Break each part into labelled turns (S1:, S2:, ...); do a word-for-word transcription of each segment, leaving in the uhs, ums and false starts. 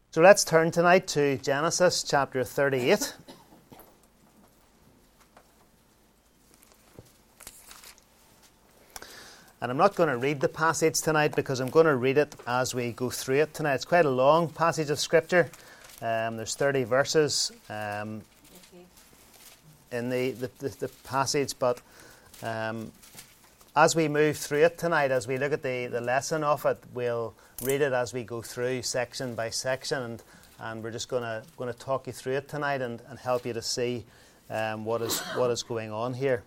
S1: So let's turn tonight to Genesis chapter thirty-eight. And I'm not going to read the passage tonight because I'm going to read it as we go through it tonight. It's quite a long passage of Scripture. Um, there's thirty verses um, in the, the, the, the passage, but um, as we move through it tonight, as we look at the, the lesson of it, we'll read it as we go through section by section, and, and we're just going to going to talk you through it tonight and, and help you to see um, what is what is going on here.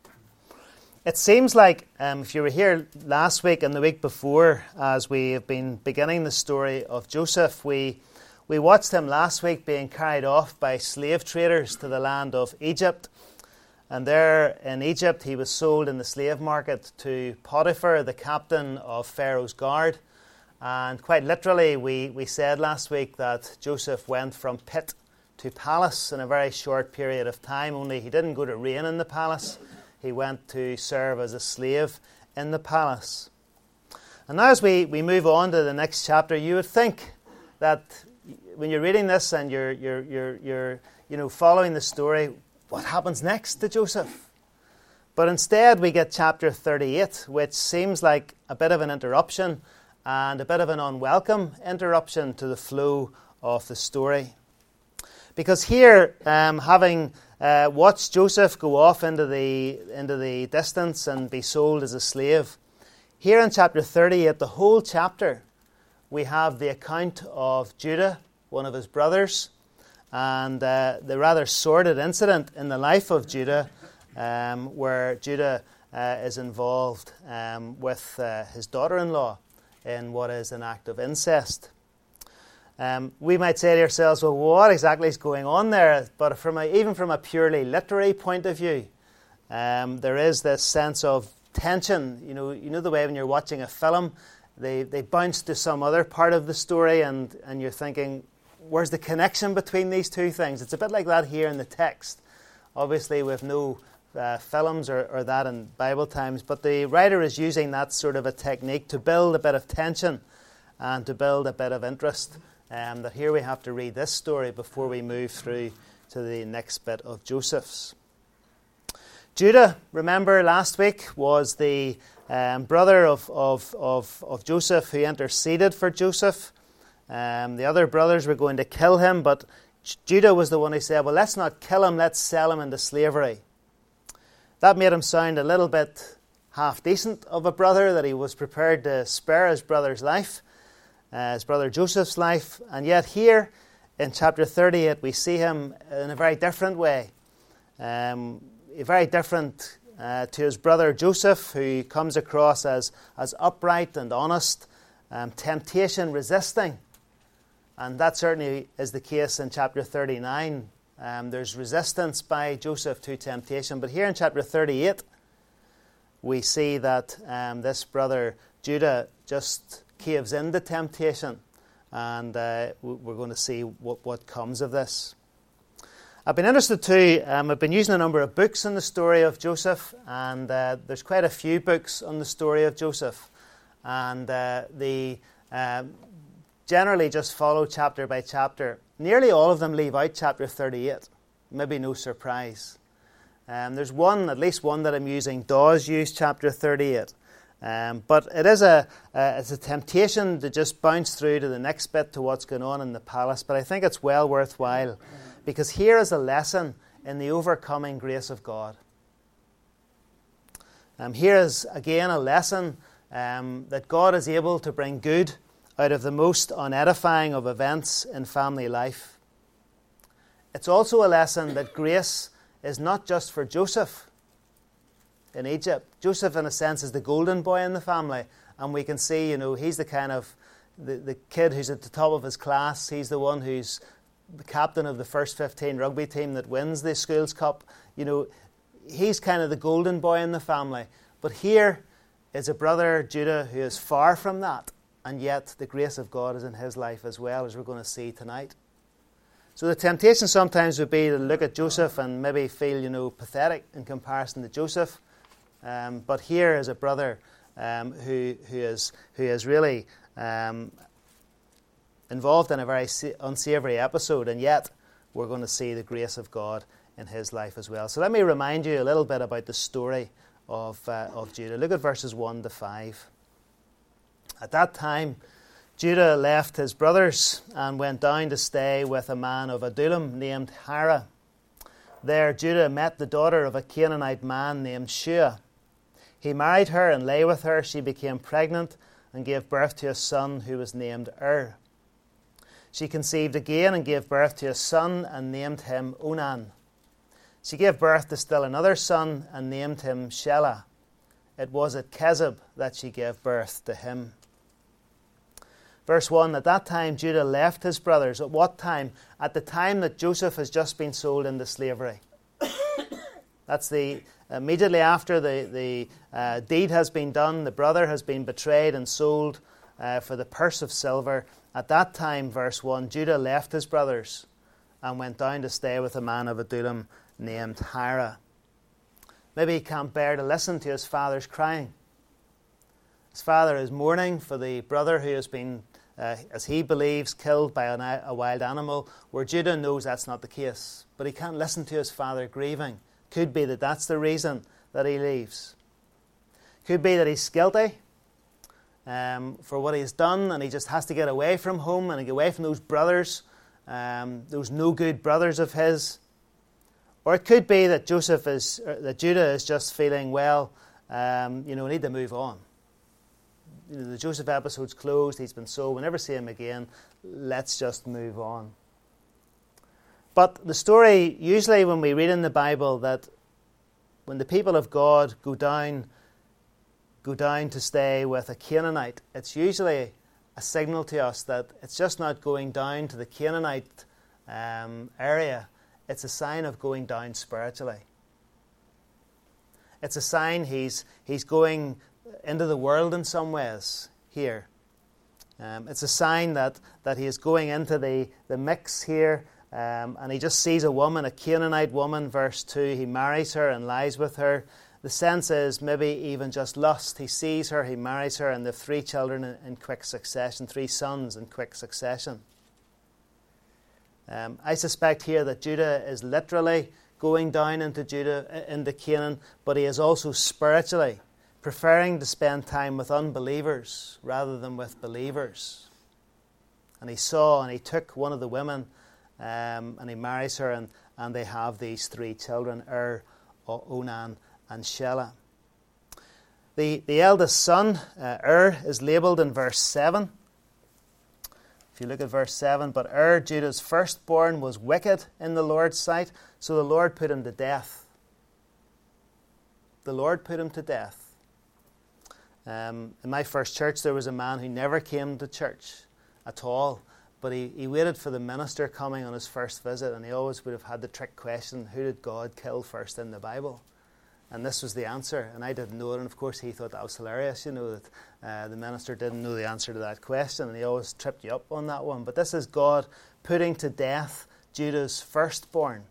S1: It seems like, um, if you were here last week and the week before, as we have been beginning the story of Joseph, we we watched him last week being carried off by slave traders to the land of Egypt. And there in Egypt, he was sold in the slave market to Potiphar, the captain of Pharaoh's guard. And quite literally, we, we said last week that Joseph went from pit to palace in a very short period of time, only he didn't go to reign in the palace. He went to serve as a slave in the palace. And now as we, we move on to the next chapter, you would think that when you're reading this and you're, you're, you're, you're you know, following the story, what happens next to Joseph? But instead we get chapter thirty-eight, which seems like a bit of an interruption and a bit of an unwelcome interruption to the flow of the story. Because here, um, having uh, watched Joseph go off into the, into the distance and be sold as a slave, here in chapter thirty-eight, the whole chapter, we have the account of Judah, one of his brothers, and uh, the rather sordid incident in the life of Judah, um, where Judah uh, is involved um, with uh, his daughter-in-law in what is an act of incest. Um, we might say to ourselves, well, what exactly is going on there? But from a, even from a purely literary point of view, um, there is this sense of tension. You know, you know the way when you're watching a film, they, they bounce to some other part of the story and, and you're thinking, where's the connection between these two things? It's a bit like that here in the text. Obviously, we have no uh, films or, or that in Bible times, but the writer is using that sort of a technique to build a bit of tension and to build a bit of interest. Um, that here we have to read this story before we move through to the next bit of Joseph's. Judah, remember last week, was the um, brother of, of, of, of Joseph who interceded for Joseph. Um, the other brothers were going to kill him, but Judah was the one who said, well, let's not kill him, let's sell him into slavery. That made him sound a little bit half-decent of a brother, that he was prepared to spare his brother's life, uh, his brother Joseph's life. And yet here in chapter thirty-eight, we see him in a very different way. Um, very different uh, to his brother Joseph, who comes across as, as upright and honest, um, temptation resisting. And that certainly is the case in chapter thirty-nine. Um, there's resistance by Joseph to temptation. But here in chapter thirty-eight, we see that um, this brother Judah just caves into temptation. And uh, we're going to see what, what comes of this. I've been interested too, um, I've been using a number of books on the story of Joseph. And uh, there's quite a few books on the story of Joseph. And uh, the... Um, generally just follow chapter by chapter. Nearly all of them leave out chapter thirty-eight. Maybe no surprise. Um, there's one, at least one that I'm using, does use chapter thirty-eight. Um, but it is a, uh, it's a temptation to just bounce through to the next bit, to what's going on in the palace. But I think it's well worthwhile, because here is a lesson in the overcoming grace of God. Um, here is, again, a lesson um, that God is able to bring good out of the most unedifying of events in family life. It's also a lesson that grace is not just for Joseph in Egypt. Joseph, in a sense, is the golden boy in the family, and we can see, you know, he's the kind of the, the kid who's at the top of his class. He's the one who's the captain of the first fifteen rugby team that wins the Schools Cup. You know, he's kind of the golden boy in the family. But here is a brother, Judah, who is far from that. And yet the grace of God is in his life as well, as we're going to see tonight. So the temptation sometimes would be to look at Joseph and maybe feel, you know, pathetic in comparison to Joseph. Um, but here is a brother um, who who is who is really um, involved in a very unsavoury episode, and yet we're going to see the grace of God in his life as well. So let me remind you a little bit about the story of, uh, of Judah. Look at verses one to five. At that time, Judah left his brothers and went down to stay with a man of Adullam named Hira. There Judah met the daughter of a Canaanite man named Shua. He married her and lay with her. She became pregnant and gave birth to a son who was named Er. She conceived again and gave birth to a son and named him Onan. She gave birth to still another son and named him Shelah. It was at Kezib that she gave birth to him. Verse one, at that time Judah left his brothers. At what time? At the time that Joseph has just been sold into slavery. That's the immediately after the, the uh, deed has been done, the brother has been betrayed and sold uh, for the purse of silver. At that time, verse one, Judah left his brothers and went down to stay with a man of Adullam named Hira. Maybe he can't bear to listen to his father's crying. His father is mourning for the brother who has been, uh, as he believes, killed by an, a wild animal, where Judah knows that's not the case. But he can't listen to his father grieving. Could be that that's the reason that he leaves. Could be that he's guilty um, for what he's done, and he just has to get away from home and get away from those brothers, um, those no good brothers of his. Or it could be that Joseph is, uh, that Judah is just feeling, well, um, you know, we need to move on. You know, the Joseph episode's closed. He's been sold. We'll never see him again. Let's just move on. But the story, usually when we read in the Bible that when the people of God go down, go down to stay with a Canaanite, it's usually a signal to us that it's just not going down to the Canaanite um, area. It's a sign of going down spiritually. It's a sign he's he's going into the world in some ways here. Um, it's a sign that, that he is going into the, the mix here, um, and he just sees a woman, a Canaanite woman, verse two. He marries her and lies with her. The sense is maybe even just lust. He sees her, he marries her, and they have three children in, in quick succession, three sons in quick succession. Um, I suspect here that Judah is literally going down into Judah, into Canaan, but he is also spiritually preferring to spend time with unbelievers rather than with believers. And he saw and he took one of the women um, and he marries her, and, and they have these three children, Er, Onan, and Shelah. The, the eldest son, uh, Er, is labelled in verse seven. If you look at verse seven, but Er, Judah's firstborn, was wicked in the Lord's sight, so the Lord put him to death. The Lord put him to death. Um, in my first church, there was a man who never came to church at all, but he, he waited for the minister coming on his first visit, and he always would have had the trick question, who did God kill first in the Bible? And this was the answer, and I didn't know it, and of course he thought that was hilarious, you know, that uh, the minister didn't know the answer to that question, and he always tripped you up on that one. But this is God putting to death Judah's firstborn,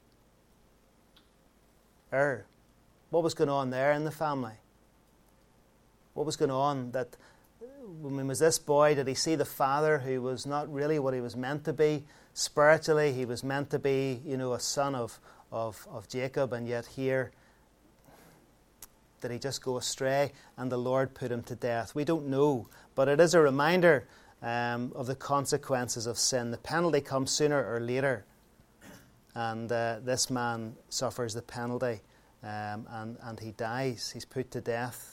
S1: Er. What was going on there in the family? What was going on that, when was this boy, did he see the father who was not really what he was meant to be? Spiritually, he was meant to be, you know, a son of, of, of Jacob, and yet here, did he just go astray and the Lord put him to death? We don't know, but it is a reminder um, of the consequences of sin. The penalty comes sooner or later, and uh, this man suffers the penalty, um, and, and he dies. He's put to death.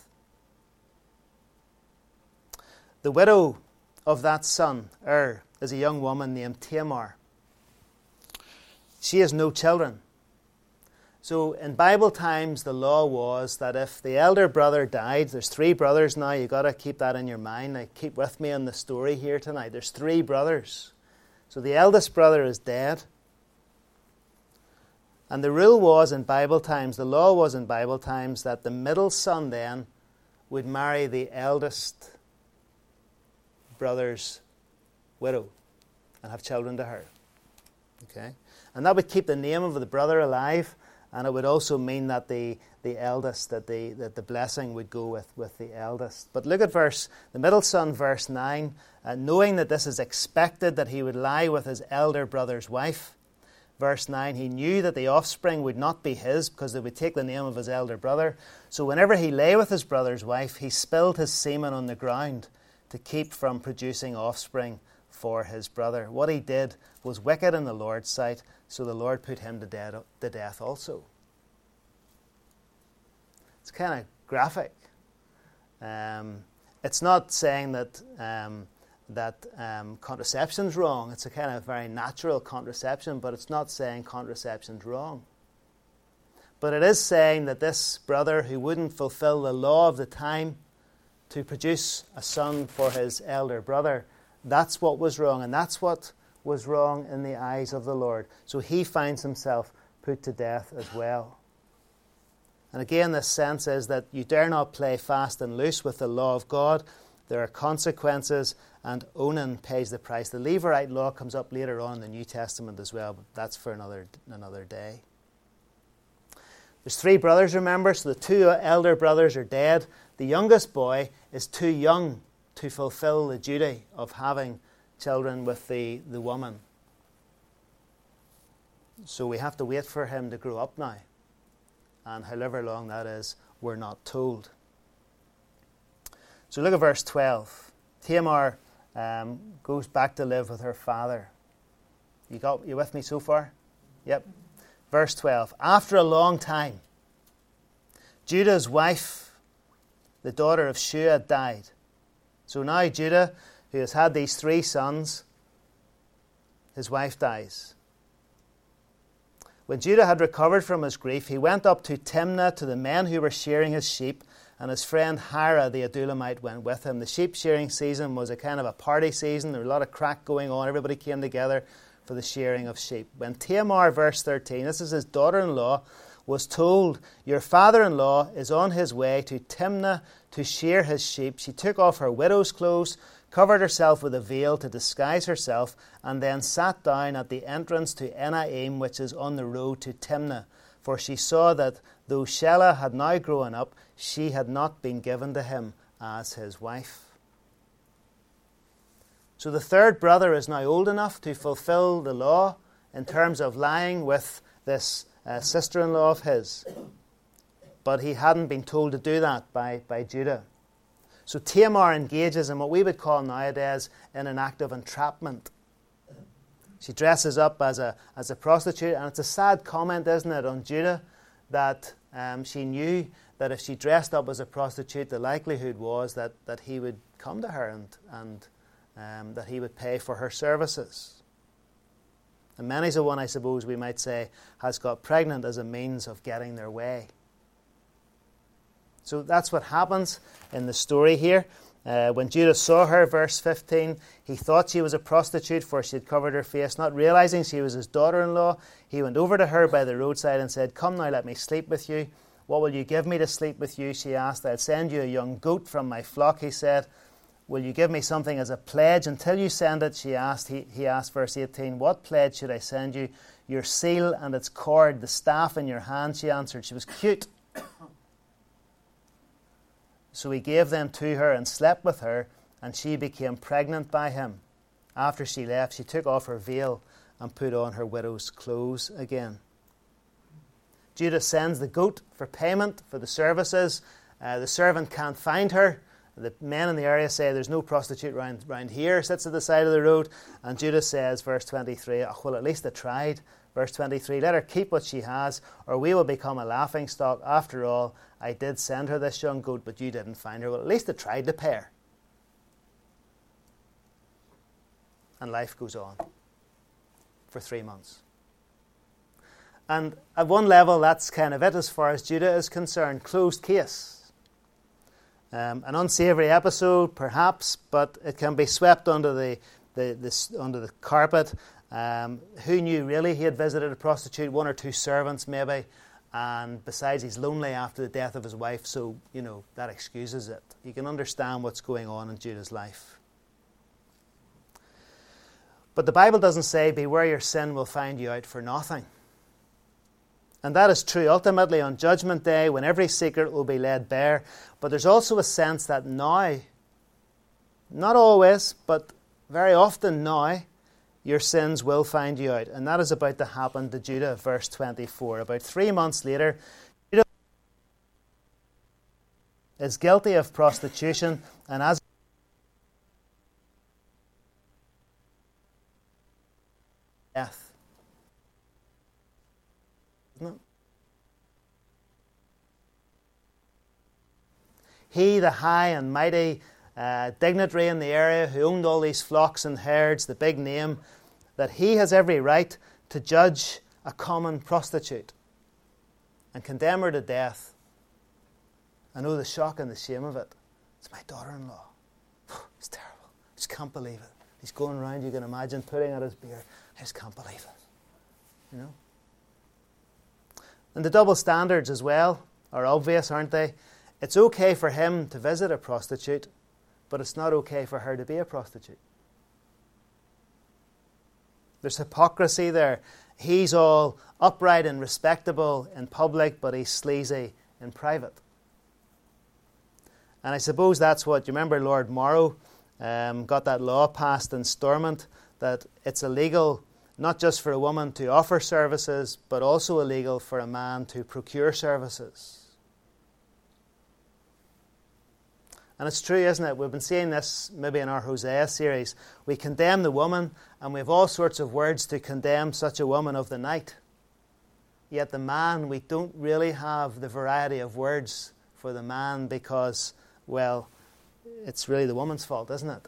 S1: The widow of that son, Er, is a young woman named Tamar. She has no children. So in Bible times, the law was that if the elder brother died, there's three brothers now, you've got to keep that in your mind. Now, keep with me on the story here tonight. There's three brothers. So the eldest brother is dead. And the rule was in Bible times, the law was in Bible times, that the middle son then would marry the eldest brother's widow and have children to her. Okay? And that would keep the name of the brother alive, And it would also mean that the, the eldest, that the, that the blessing would go with, with the eldest. But look at verse, the middle son, verse nine. Uh, knowing that this is expected, that he would lie with his elder brother's wife. Verse nine, he knew that the offspring would not be his because they would take the name of his elder brother. So whenever he lay with his brother's wife, he spilled his semen on the ground to keep from producing offspring for his brother. What he did was wicked in the Lord's sight, so the Lord put him to death, to death also. It's kind of graphic. Um, it's not saying that... Um, that um, contraception's wrong. It's a kind of very natural contraception, but it's not saying contraception's wrong. But it is saying that this brother who wouldn't fulfill the law of the time to produce a son for his elder brother, that's what was wrong, and that's what was wrong in the eyes of the Lord. So he finds himself put to death as well. And again, this sense is that you dare not play fast and loose with the law of God. There are consequences, and Onan pays the price. The Levirate law comes up later on in the New Testament as well, but that's for another another day. There's three brothers, remember, so the two elder brothers are dead. The youngest boy is too young to fulfill the duty of having children with the, the woman. So we have to wait for him to grow up now. And however long that is, we're not told. So look at verse twelve. Tamar um, goes back to live with her father. You got you with me so far? Yep. Verse twelve. After a long time, Judah's wife, the daughter of Shua, died. So now Judah, who has had these three sons, his wife dies. When Judah had recovered from his grief, he went up to Timnah to the men who were shearing his sheep, and his friend Hira the Adullamite went with him. The sheep shearing season was a kind of a party season. There was a lot of crack going on. Everybody came together for the shearing of sheep. When Tamar, verse thirteen, this is his daughter-in-law, was told, your father-in-law is on his way to Timnah to shear his sheep, she took off her widow's clothes, covered herself with a veil to disguise herself, and then sat down at the entrance to Enaim, which is on the road to Timnah. For she saw that though Shelah had now grown up, she had not been given to him as his wife. So the third brother is now old enough to fulfill the law in terms of lying with this uh, sister-in-law of his. But he hadn't been told to do that by, by Judah. So Tamar engages in what we would call nowadays in an act of entrapment. She dresses up as a as a prostitute, and it's a sad comment, isn't it, on Judah, that um, she knew that if she dressed up as a prostitute, the likelihood was that, that he would come to her and, and um, that he would pay for her services. And many's a one, I suppose we might say, has got pregnant as a means of getting their way. So that's what happens in the story here. Uh, when Judah saw her, verse fifteen, he thought she was a prostitute, for she had covered her face. Not realizing she was his daughter-in-law, he went over to her by the roadside and said, come now, let me sleep with you. What will you give me to sleep with you? She asked. I'll send you a young goat from my flock, he said. Will you give me something as a pledge until you send it? She asked. He, he asked, verse eighteen, what pledge should I send you? Your seal and its cord, the staff in your hand, she answered. She was cute. So he gave them to her and slept with her, and she became pregnant by him. After she left, she took off her veil and put on her widow's clothes again. Judah sends the goat for payment for the services. Uh, the servant can't find her. The men in the area say there's no prostitute round, round here, sits at the side of the road. And Judah says, verse twenty-three, oh, well, at least I tried. Verse twenty-three, let her keep what she has, or we will become a laughingstock. After all, I did send her this young goat, but you didn't find her. Well, at least I tried to pay her. And life goes on for three months. And at one level, that's kind of it as far as Judah is concerned. Closed case. Um, an unsavoury episode, perhaps, but it can be swept under the, the, the, under the carpet. Um, who knew really he had visited a prostitute, one or two servants maybe, and besides he's lonely after the death of his wife, so, you know, that excuses it. You can understand what's going on in Judah's life. But the Bible doesn't say, beware your sin will find you out for nothing. And that is true ultimately on Judgment Day when every secret will be laid bare. But there's also a sense that now, not always, but very often now, your sins will find you out. And that is about to happen to Judah, verse twenty-four. About three months later, Judah is guilty of prostitution, and as death. Isn't it? He, the high and mighty uh, dignitary in the area who owned all these flocks and herds, the big name, that he has every right to judge a common prostitute and condemn her to death. I know the shock and the shame of it. It's my daughter-in-law. It's terrible. I just can't believe it. He's going around, you can imagine, putting out his beard. I just can't believe it. You know? And the double standards as well are obvious, aren't they? It's okay for him to visit a prostitute, but it's not okay for her to be a prostitute. There's hypocrisy there. He's all upright and respectable in public, but he's sleazy in private. And I suppose that's what, you remember Lord Morrow um, got that law passed in Stormont that it's illegal not just for a woman to offer services, but also illegal for a man to procure services. And it's true, isn't it? We've been seeing this maybe in our Hosea series. We condemn the woman, and we have all sorts of words to condemn such a woman of the night. Yet the man, we don't really have the variety of words for the man because, well, it's really the woman's fault, isn't it?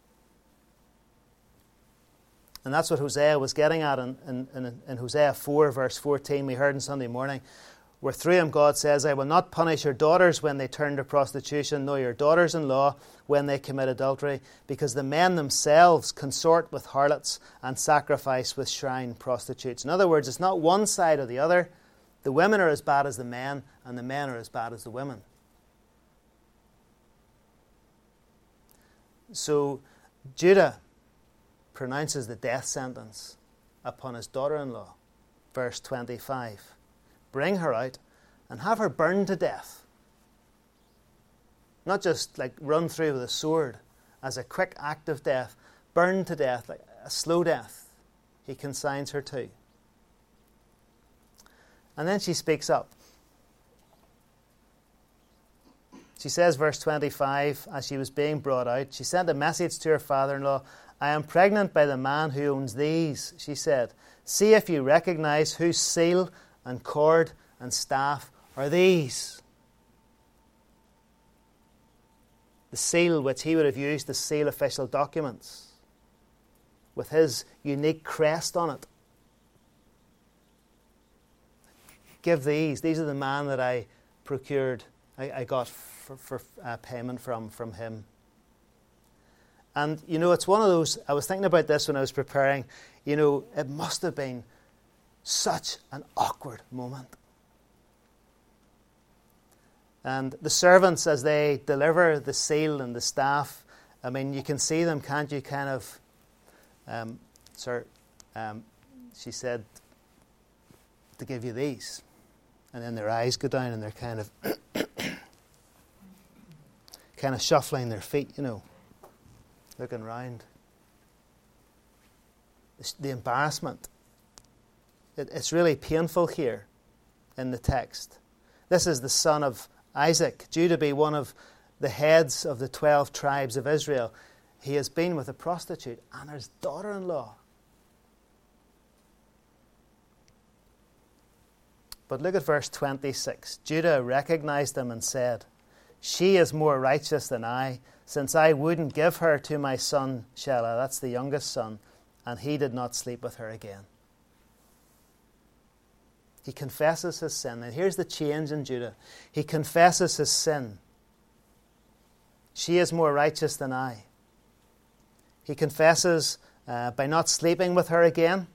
S1: And that's what Hosea was getting at in, in, in, in Hosea four, verse fourteen, we heard on Sunday morning, where through him God says, I will not punish your daughters when they turn to prostitution, nor your daughters-in-law when they commit adultery, because the men themselves consort with harlots and sacrifice with shrine prostitutes. In other words, it's not one side or the other. The women are as bad as the men, and the men are as bad as the women. So Judah pronounces the death sentence upon his daughter-in-law. Verse twenty-five. Bring her out and have her burned to death. Not just like run through with a sword as a quick act of death. Burned to death, like a slow death. He consigns her to. And then she speaks up. She says, verse twenty-five, as she was being brought out, she sent a message to her father-in-law. I am pregnant by the man who owns these, she said. See if you recognize whose seal and cord and staff are these. The seal which he would have used to seal official documents, with his unique crest on it. Give these. These are the man that I procured, I, I got for, for uh, payment from, from him. And, you know, it's one of those, I was thinking about this when I was preparing, you know, it must have been such an awkward moment. And the servants, as they deliver the seal and the staff, I mean, you can see them, can't you, kind of, um, sir, um, she said, to give you these. And then their eyes go down and they're kind of, kind of shuffling their feet, you know, looking round. The embarrassment. It, it's really painful here in the text. This is the son of Isaac, due to be one of the heads of the twelve tribes of Israel. He has been with a prostitute and his daughter-in-law. But look at verse twenty-six. Judah recognized him and said, she is more righteous than I, since I wouldn't give her to my son Shelah, that's the youngest son, and he did not sleep with her again. He confesses his sin. And here's the change in Judah. He confesses his sin. She is more righteous than I. He confesses uh, by not sleeping with her again.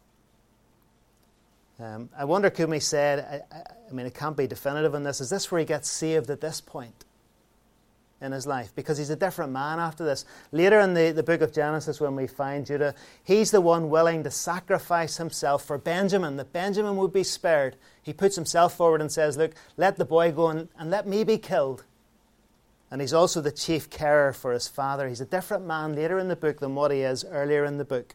S1: Um, I wonder, could we say, I, I, I mean, it can't be definitive on this, is this where he gets saved at this point? in his life, because he's a different man after this. Later in the, the book of Genesis, when we find Judah, he's the one willing to sacrifice himself for Benjamin, that Benjamin would be spared. He puts himself forward and says, look, let the boy go and, and let me be killed. And he's also the chief carer for his father. He's a different man later in the book than what he is earlier in the book.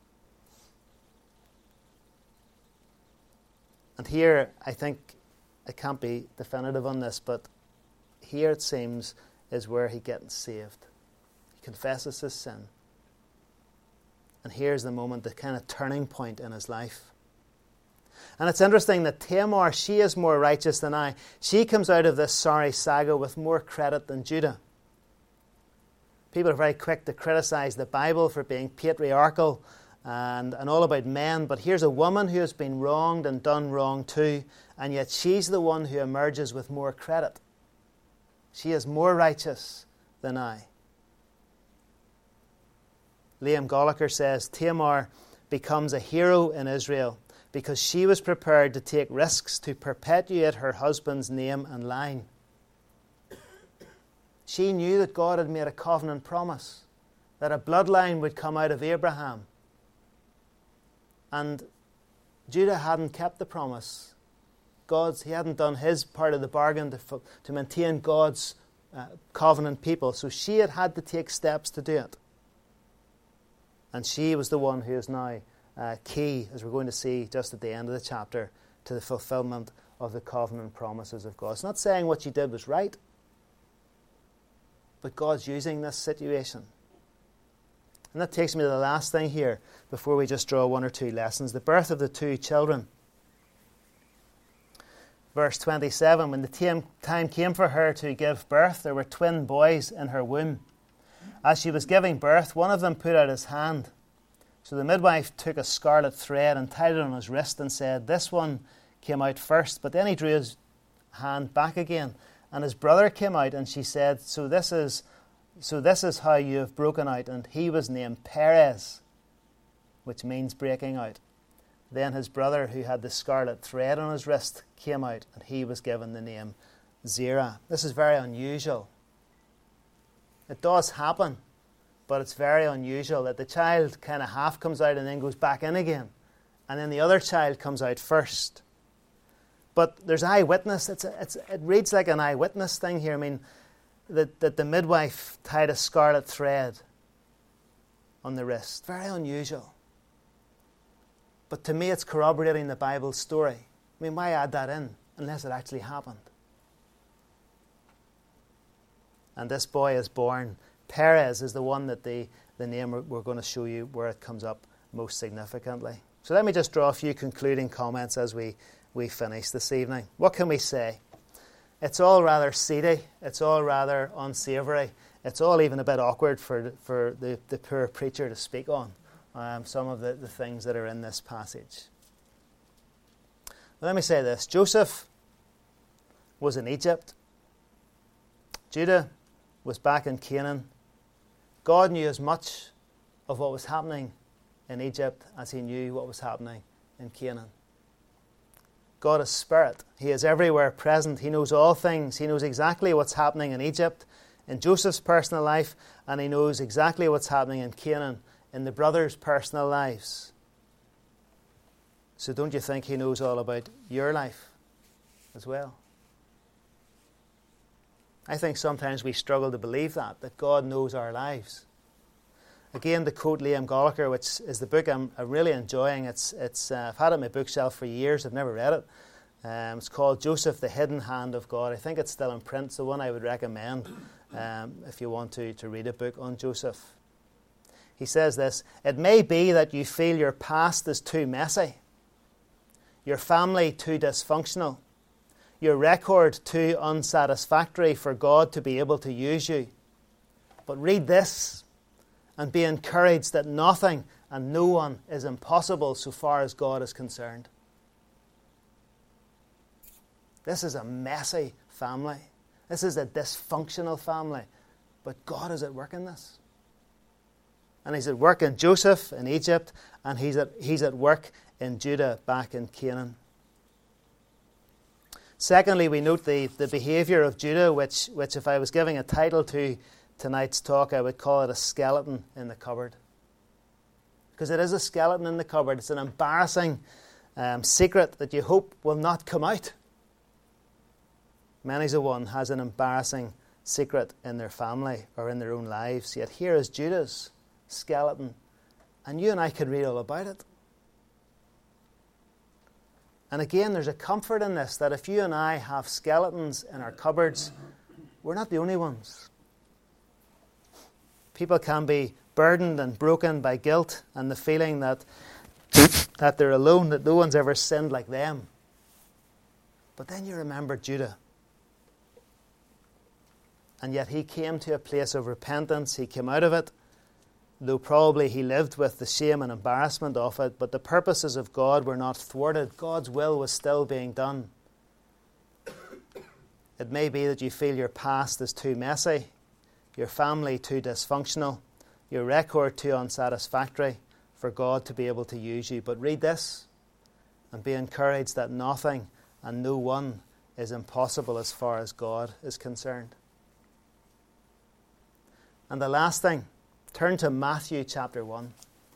S1: And here, I think, I can't be definitive on this, but here it seems is where he gets saved. He confesses his sin. And here's the moment, the kind of turning point in his life. And it's interesting that Tamar, she is more righteous than I. She comes out of this sorry saga with more credit than Judah. People are very quick to criticize the Bible for being patriarchal and, and all about men. But here's a woman who has been wronged and done wrong too. And yet she's the one who emerges with more credit. She is more righteous than I. Liam Gallagher says, Tamar becomes a hero in Israel because she was prepared to take risks to perpetuate her husband's name and line. She knew that God had made a covenant promise, that a bloodline would come out of Abraham. And Judah hadn't kept the promise. God's, he hadn't done his part of the bargain to, to maintain God's uh, covenant people. So she had had to take steps to do it. And she was the one who is now uh, key, as we're going to see just at the end of the chapter, to the fulfillment of the covenant promises of God. It's not saying what she did was right, but God's using this situation. And that takes me to the last thing here, before we just draw one or two lessons. The birth of the two children. Verse twenty-seven, when the time came for her to give birth, there were twin boys in her womb. As she was giving birth, one of them put out his hand. So the midwife took a scarlet thread and tied it on his wrist and said, this one came out first. But then he drew his hand back again. And his brother came out, and she said, so this is, so this is how you have broken out. And he was named Perez, which means breaking out. Then his brother, who had the scarlet thread on his wrist, came out, and he was given the name Zerah. This is very unusual. It does happen, but it's very unusual that the child kind of half comes out and then goes back in again, and then the other child comes out first. But there's eyewitness. It's, a, it's it reads like an eyewitness thing here. I mean, that, that the midwife tied a scarlet thread on the wrist. Very unusual. But to me, it's corroborating the Bible's story. I mean, why add that in unless it actually happened? And this boy is born. Perez is the one that the, the name we're, we're going to show you where it comes up most significantly. So let me just draw a few concluding comments as we, we finish this evening. What can we say? It's all rather seedy. It's all rather unsavoury. It's all even a bit awkward for, for the, the poor preacher to speak on. Um, some of the, the things that are in this passage. Well, let me say this. Joseph was in Egypt. Judah was back in Canaan. God knew as much of what was happening in Egypt as he knew what was happening in Canaan. God is spirit. He is everywhere present. He knows all things. He knows exactly what's happening in Egypt, in Joseph's personal life, and he knows exactly what's happening in Canaan, in the brothers' personal lives. So don't you think he knows all about your life as well? I think sometimes we struggle to believe that, that God knows our lives. Again, to quote Liam Gallagher, which is the book I'm, I'm really enjoying. It's it's uh, I've had it on my bookshelf for years. I've never read it. Um, it's called Joseph, the Hidden Hand of God. I think it's still in print. It's the one I would recommend um, if you want to, to read a book on Joseph. He says this: it may be that you feel your past is too messy, your family too dysfunctional, your record too unsatisfactory for God to be able to use you. But read this and be encouraged that nothing and no one is impossible so far as God is concerned. This is a messy family. This is a dysfunctional family. But God is at work in this. And he's at work in Joseph in Egypt, and he's at, he's at work in Judah back in Canaan. Secondly, we note the, the behaviour of Judah, which, which if I was giving a title to tonight's talk, I would call it a skeleton in the cupboard. Because it is a skeleton in the cupboard. It's an embarrassing um, secret that you hope will not come out. Many's a one has an embarrassing secret in their family or in their own lives. Yet here is Judah's skeleton. And you and I could read all about it. And again, there's a comfort in this, that if you and I have skeletons in our cupboards, we're not the only ones. People can be burdened and broken by guilt and the feeling that, that they're alone, that no one's ever sinned like them. But then you remember Judah. And yet he came to a place of repentance. He came out of it, though probably he lived with the shame and embarrassment of it. But the purposes of God were not thwarted. God's will was still being done. It may be that you feel your past is too messy, your family too dysfunctional, your record too unsatisfactory for God to be able to use you. But read this and be encouraged that nothing and no one is impossible as far as God is concerned. And the last thing, turn to Matthew chapter one.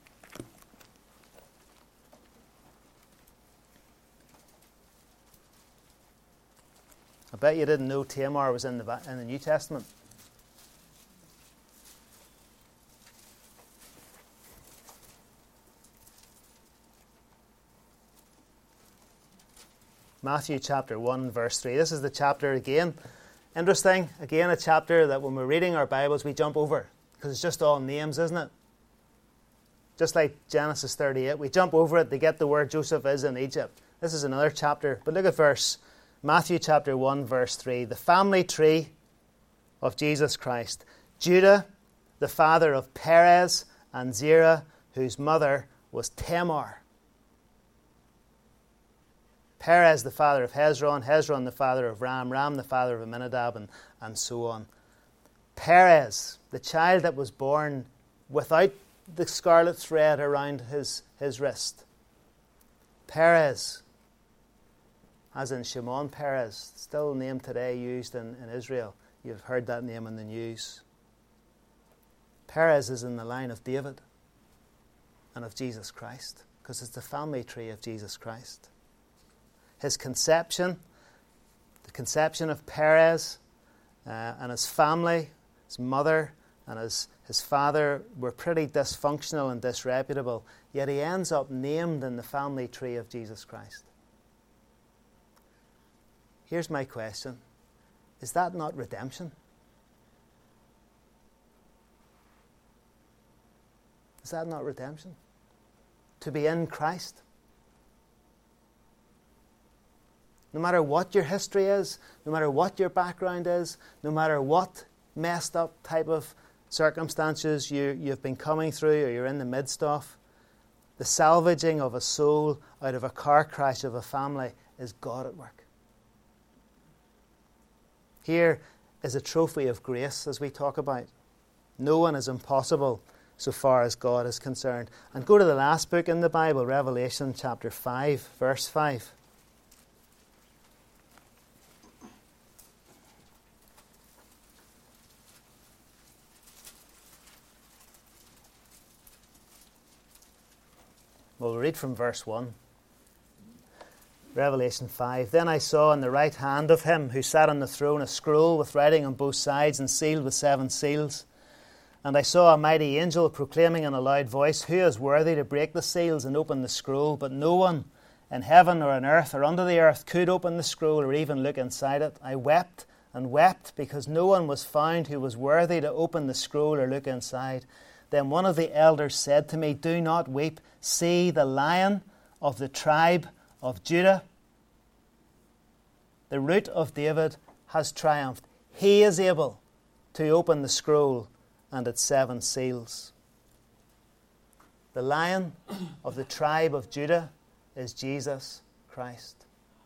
S1: I bet you didn't know Tamar was in the, in the New Testament. Matthew chapter one, verse three. This is the chapter again. Interesting. Again, a chapter that when we're reading our Bibles, we jump over. Because it's just all names, isn't it? Just like Genesis thirty-eight. We jump over it to get the where Joseph is in Egypt. This is another chapter. But look at verse, Matthew chapter one, verse three. The family tree of Jesus Christ. Judah, the father of Perez and Zerah, whose mother was Tamar. Perez, the father of Hezron. Hezron, the father of Ram. Ram, the father of Amminadab, and, and so on. Perez, the child that was born without the scarlet thread around his, his wrist. Perez, as in Shimon Peres, still a name today used in, in Israel. You've heard that name in the news. Perez is in the line of David and of Jesus Christ, because it's the family tree of Jesus Christ. His conception, the conception of Perez uh, and his family, his mother and his, his father were pretty dysfunctional and disreputable, yet he ends up named in the family tree of Jesus Christ. Here's my question. Is that not redemption? Is that not redemption? To be in Christ? No matter what your history is, no matter what your background is, no matter what messed up type of circumstances you, you've been coming through or you're in the midst of, the salvaging of a soul out of a car crash of a family is God at work. Here is a trophy of grace, as we talk about. No one is impossible so far as God is concerned. And go to the last book in the Bible, Revelation chapter five, verse five. We'll read from verse one. Revelation five. Then I saw in the right hand of him who sat on the throne a scroll with writing on both sides and sealed with seven seals. And I saw a mighty angel proclaiming in a loud voice, Who is worthy to break the seals and open the scroll? But no one in heaven or on earth or under the earth could open the scroll or even look inside it. I wept and wept because no one was found who was worthy to open the scroll or look inside. Then one of the elders said to me, Do not weep. See, the Lion of the tribe of Judah, the Root of David, has triumphed. He is able to open the scroll and its seven seals. The Lion of the tribe of Judah is Jesus Christ.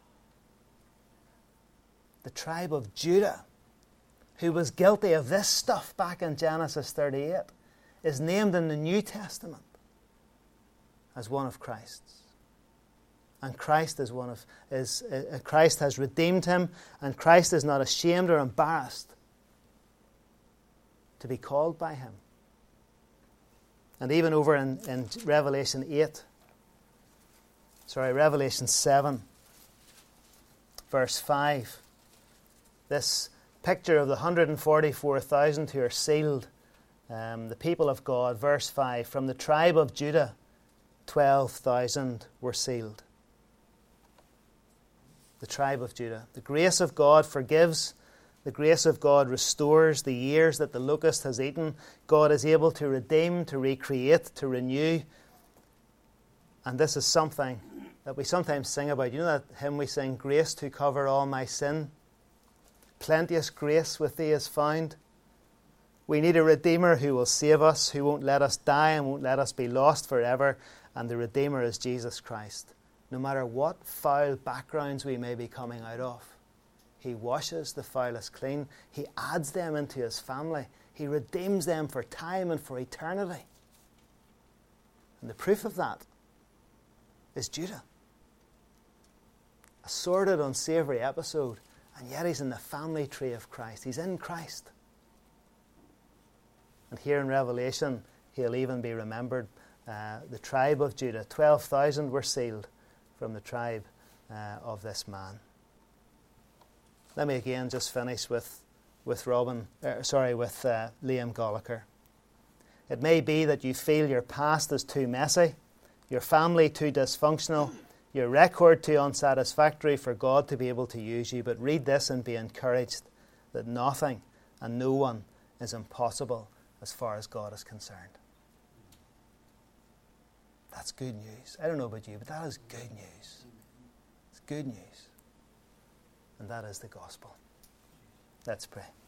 S1: The tribe of Judah, who was guilty of this stuff back in Genesis thirty-eight, is named in the New Testament as one of Christ's. And Christ is one of is uh, Christ has redeemed him, and Christ is not ashamed or embarrassed to be called by him. And even over in, in Revelation eight, sorry, Revelation seven, verse five, this picture of the one hundred forty-four thousand who are sealed, um, the people of God, verse five, from the tribe of Judah, twelve thousand were sealed. The tribe of Judah. The grace of God forgives. The grace of God restores the years that the locust has eaten. God is able to redeem, to recreate, to renew. And this is something that we sometimes sing about. You know that hymn we sing, grace to cover all my sin? Plenteous grace with thee is found. We need a Redeemer who will save us, who won't let us die and won't let us be lost forever. And the Redeemer is Jesus Christ. No matter what foul backgrounds we may be coming out of, he washes the foulest clean. He adds them into his family. He redeems them for time and for eternity. And the proof of that is Judah. A sordid, unsavoury episode, and yet he's in the family tree of Christ. He's in Christ. And here in Revelation, he'll even be remembered. Uh, the tribe of Judah, twelve thousand were sealed from the tribe uh, of this man. Let me again just finish with with Robin, uh, sorry, with uh, Liam Gallagher. It may be that you feel your past is too messy, your family too dysfunctional, your record too unsatisfactory for God to be able to use you. But read this and be encouraged that nothing and no one is impossible as far as God is concerned. That's good news. I don't know about you, but that is good news. It's good news. And that is the gospel. Let's pray.